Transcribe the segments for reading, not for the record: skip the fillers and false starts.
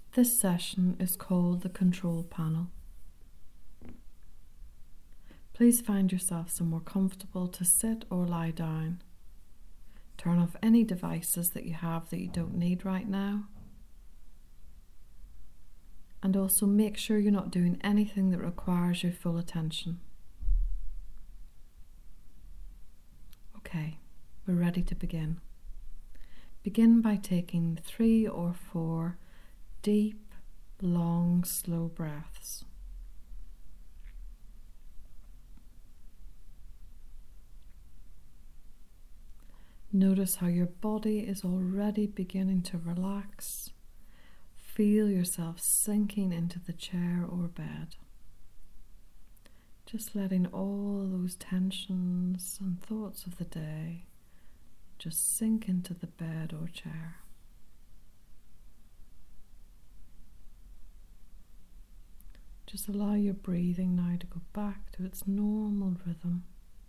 This session is called the Control Panel. Please find yourself somewhere comfortable to sit or lie down. Turn off any devices that you have that you don't need right now. And also make sure you're not doing anything that requires your full attention. Okay, we're ready to begin. Begin by taking 3 or 4 deep, long, slow breaths. Notice how your body is already beginning to relax. Feel yourself sinking into the chair or bed. Just letting all those tensions and thoughts of the day just sink into the bed or chair. Just allow your breathing now to go back to its normal rhythm.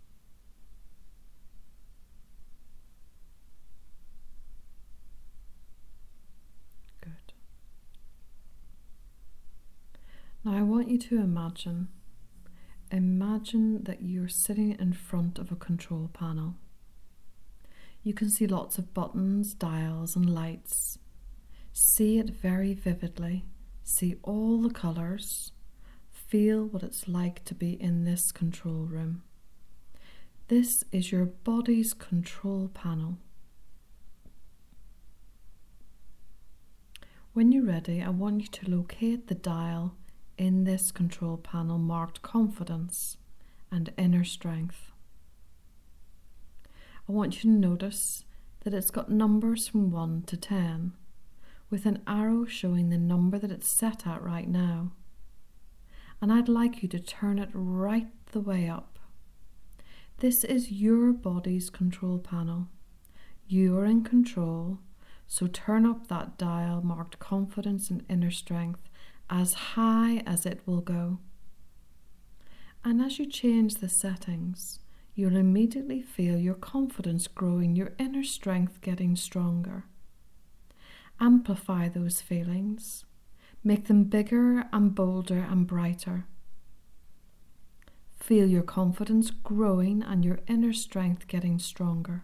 Good. Now I want you to imagine that you're sitting in front of a control panel. You can see lots of buttons, dials and lights. See it very vividly. See all the colours. Feel what it's like to be in this control room. This is your body's control panel. When you're ready, I want you to locate the dial in this control panel marked Confidence and Inner Strength. I want you to notice that it's got numbers from 1 to 10, with an arrow showing the number that it's set at right now. And I'd like you to turn it right the way up. This is your body's control panel. You are in control, so turn up that dial marked Confidence and Inner Strength as high as it will go. And as you change the settings, you'll immediately feel your confidence growing, your inner strength getting stronger. Amplify those feelings. Make them bigger and bolder and brighter. Feel your confidence growing and your inner strength getting stronger.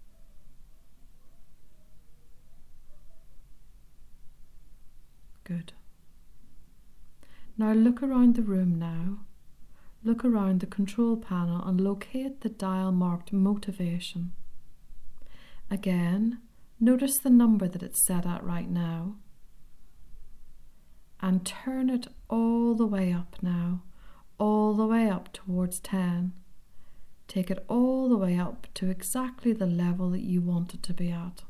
Good. Now look around the room now. Look around the control panel and locate the dial marked Motivation. Again, notice the number that it's set at right now. And turn it all the way up now, all the way up towards 10. Take it all the way up to exactly the level that you want it to be at.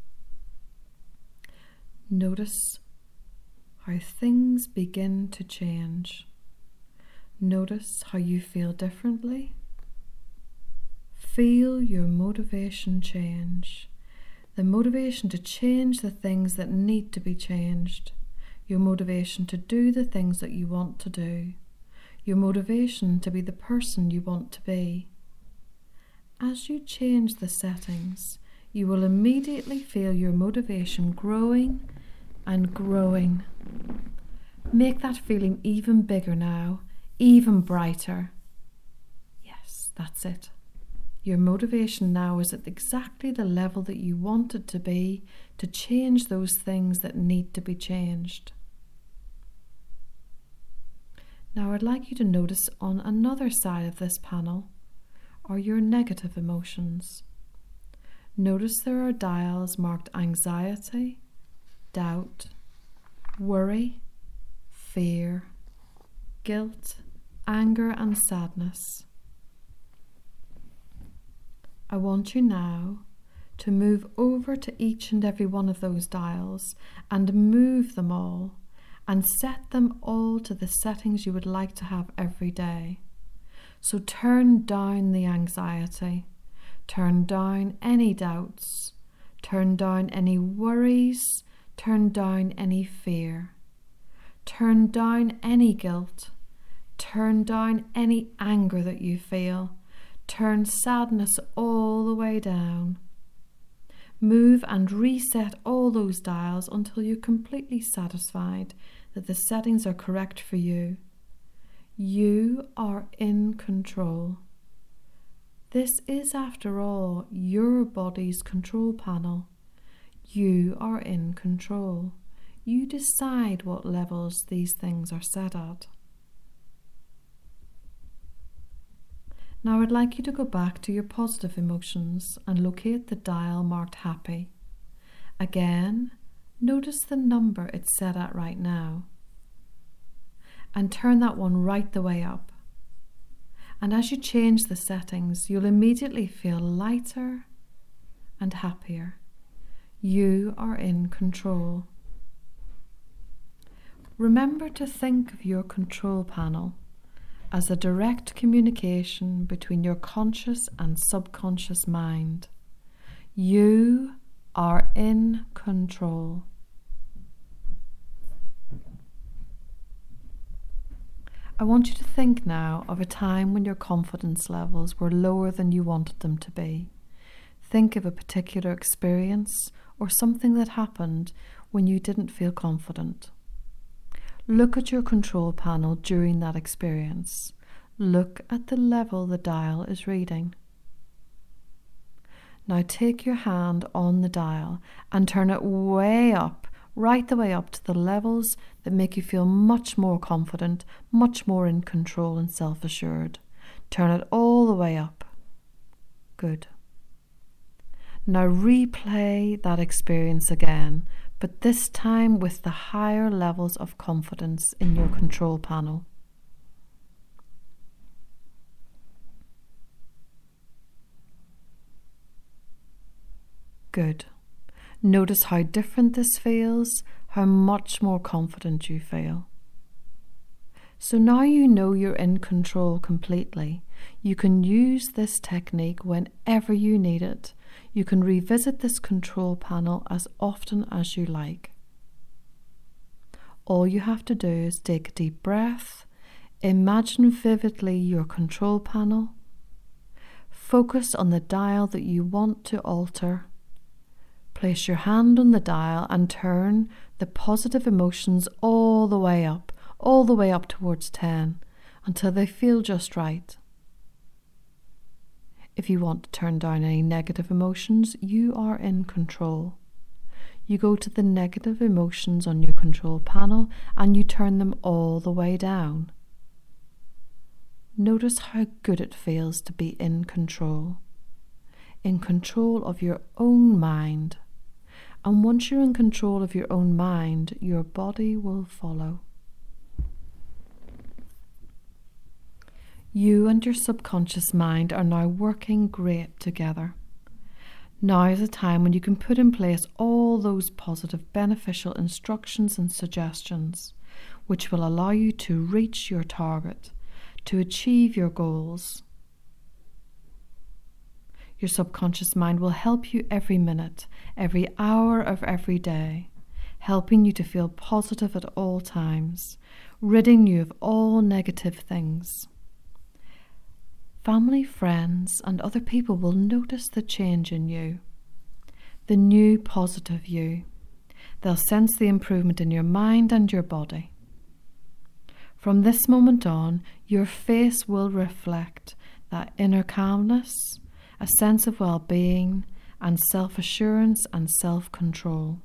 Notice how things begin to change. Notice how you feel differently. Feel your motivation change. The motivation to change the things that need to be changed. Your motivation to do the things that you want to do. Your motivation to be the person you want to be. As you change the settings, you will immediately feel your motivation growing and growing. Make that feeling even bigger now, even brighter. Yes, that's it. Your motivation now is at exactly the level that you want it to be to change those things that need to be changed. Now I'd like you to notice on another side of this panel are your negative emotions. Notice there are dials marked Anxiety, Doubt, Worry, Fear, Guilt, Anger and Sadness. I want you now to move over to each and every one of those dials and move them all and set them all to the settings you would like to have every day. So turn down the anxiety, turn down any doubts, turn down any worries, turn down any fear, turn down any guilt, turn down any anger that you feel, turn sadness all the way down. Move and reset all those dials until you're completely satisfied that the settings are correct for you. You are in control. This is, after all, your body's control panel. You are in control. You decide what levels these things are set at. Now I'd like you to go back to your positive emotions and locate the dial marked happy. Again, notice the number it's set at right now. And turn that one right the way up. And as you change the settings, you'll immediately feel lighter and happier. You are in control. Remember to think of your control panel as a direct communication between your conscious and subconscious mind. You are in control. I want you to think now of a time when your confidence levels were lower than you wanted them to be. Think of a particular experience or something that happened when you didn't feel confident. Look at your control panel during that experience. Look at the level the dial is reading. Now take your hand on the dial and turn it way up, right the way up to the levels that make you feel much more confident, much more in control and self-assured. Turn it all the way up. Good. Now replay that experience again, but this time with the higher levels of confidence in your control panel. Good. Notice how different this feels, how much more confident you feel. So now you know you're in control completely. You can use this technique whenever you need it. You can revisit this control panel as often as you like. All you have to do is take a deep breath, imagine vividly your control panel, focus on the dial that you want to alter, place your hand on the dial and turn the positive emotions all the way up towards 10 until they feel just right. If you want to turn down any negative emotions, you are in control. You go to the negative emotions on your control panel and you turn them all the way down. Notice how good it feels to be in control of your own mind. And once you're in control of your own mind, your body will follow. You and your subconscious mind are now working great together. Now is a time when you can put in place all those positive, beneficial instructions and suggestions, which will allow you to reach your target, to achieve your goals. Your subconscious mind will help you every minute, every hour of every day, helping you to feel positive at all times, ridding you of all negative things. Family, friends, and other people will notice the change in you, the new positive you. They'll sense the improvement in your mind and your body. From this moment on, your face will reflect that inner calmness, a sense of well-being, and self-assurance and self-control.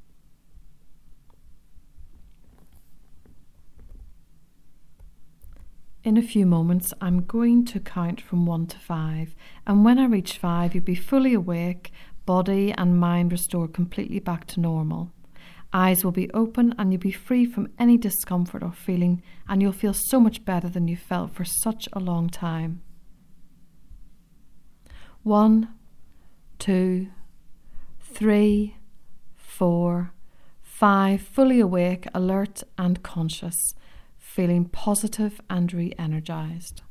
In a few moments, I'm going to count from 1 to 5, and when I reach 5, you'll be fully awake, body and mind restored completely back to normal. Eyes will be open and you'll be free from any discomfort or feeling, and you'll feel so much better than you felt for such a long time. 1, 2, 3, 4, 5, fully awake, alert and conscious, feeling positive and re-energized.